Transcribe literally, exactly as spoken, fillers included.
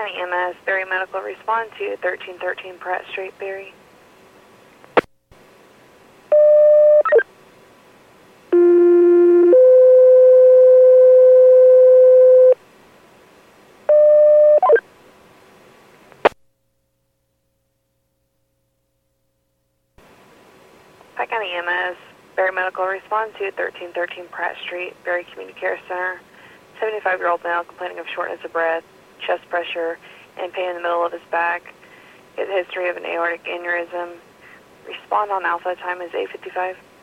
County E M S, Berry Medical, respond to thirteen thirteen Pratt Street, Berry. Pike County E M S, Berry Medical, respond to thirteen thirteen Pratt Street, Berry Community Care Center. seventy-five-year-old male complaining of shortness of breath, chest pressure, and pain in the middle of his back. His history of an aortic aneurysm. Respond on Alpha. Time is eight fifty-five.